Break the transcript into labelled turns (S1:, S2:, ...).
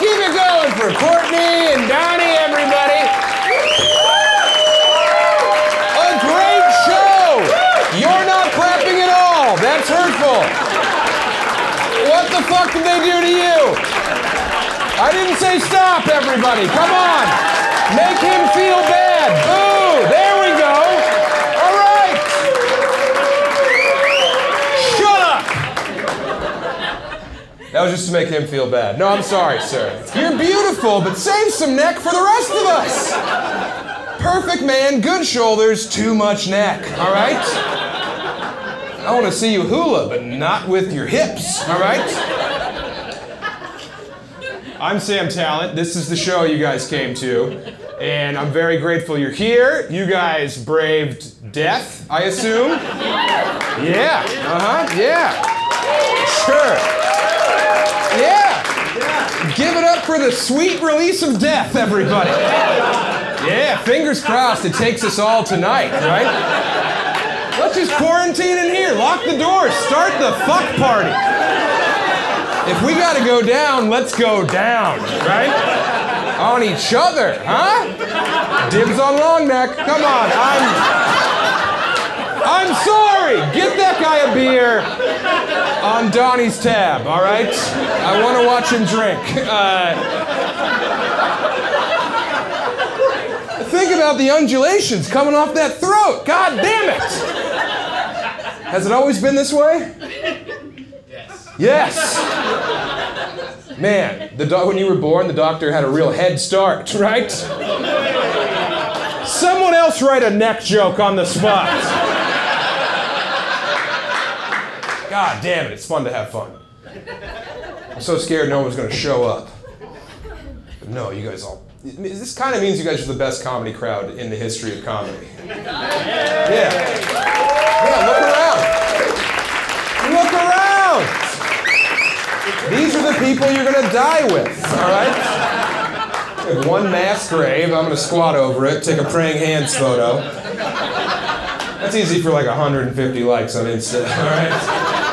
S1: Keep it going for Courtney and Donnie, everybody. A great show. You're not clapping at all. That's hurtful. What the fuck did they do to you? I didn't say stop, everybody. Come on. Make him feel bad. Boo. There we go. All right. Shut up. That was just to make him feel bad. No, I'm sorry, sir. You're beautiful, but save some neck for the rest of us. Perfect man, good shoulders, too much neck. All right? I want to see you hula, but not with your hips. All right? I'm Sam Talent. This is the show you guys came to, and I'm very grateful you're here. You guys braved death, I assume? Yeah. Yeah. Sure. Yeah. Give it up for the sweet release of death, everybody. Yeah, fingers crossed it takes us all tonight, right? Let's just quarantine in here. Lock the doors. Start the fuck party. If we gotta go down, let's go down, right? On each other, huh? Dibs on long neck. Come on, I'm sorry. Get that guy a beer on Donnie's tab, all right? I want to watch him drink. Think about the undulations coming off that throat. God damn it. Has it always been this way? Yes. Man, when you were born, the doctor had a real head start, right? Someone else write a neck joke on the spot. God damn it, it's fun to have fun. I'm so scared no one's going to show up. But no, you guys all... This kind of means you guys are the best comedy crowd in the history of comedy. Yeah. Yeah, look around. Look around! These are the people you're going to die with, all right? We have one mass grave. I'm going to squat over it, take a praying hands photo. That's easy for like 150 likes on Insta, all right?